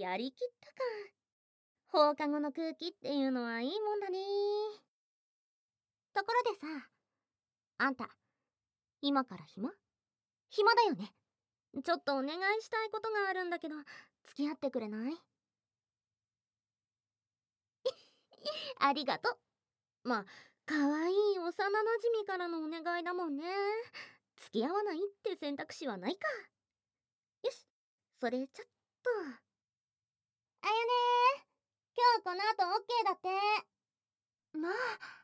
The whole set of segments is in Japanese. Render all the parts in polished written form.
やりきったか。放課後の空気っていうのはいいもんだね。ところでさ、あんた、今から暇だよね。ちょっとお願いしたいことがあるんだけど、付き合ってくれない？ありがとう。まあ、かわいい幼馴染からのお願いだもんね。付き合わないって選択肢はないか。よし、それちょっと。あやね今日この後オッケーだって。まあ。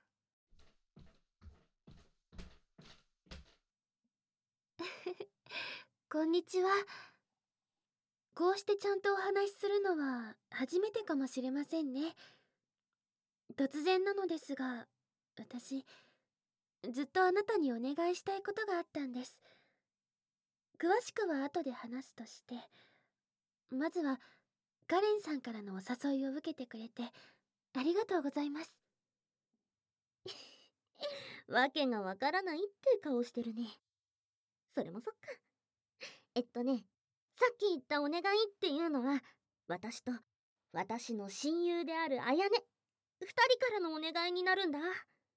こんにちは。こうしてちゃんとお話しするのは初めてかもしれませんね。突然なのですが、私、ずっとあなたにお願いしたいことがあったんです。詳しくは後で話すとして、まずは、カレンさんからのお誘いを受けてくれて、ありがとうございます。 わけがわからないって顔してるね。それもそっか。さっき言ったお願いっていうのは、私と私の親友であるあやね、二人からのお願いになるんだ。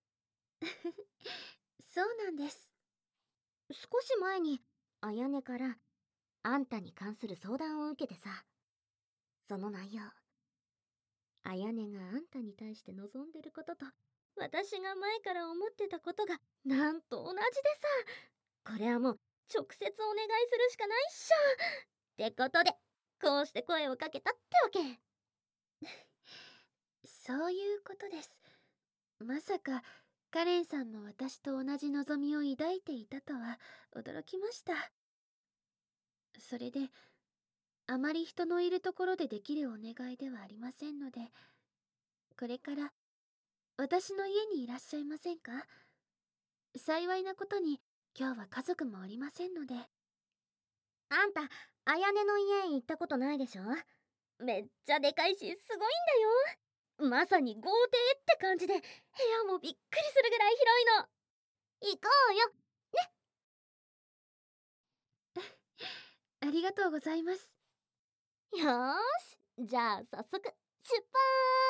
そうなんです。 少し前にあやねからあんたに関する相談を受けてさ、その内容、あやねがあんたに対して望んでることと私が前から思ってたことがなんと同じでさ、これはもう直接お願いするしかないっしょ。ってことでこうして声をかけたってわけ。 そういうことです。まさか、カレンさんも私と同じ望みを抱いていたとは驚きました。それで、あまり人のいるところでできるお願いではありませんので、これから私の家にいらっしゃいませんか？幸いなことに今日は家族もおりませんので。 あんたあやねの家行ったことないでしょ？めっちゃでかいしすごいんだよ。まさに豪邸って感じで部屋もびっくりするぐらい広いの。行こうよ。 ありがとうございます。 よーし、じゃあ早速出発。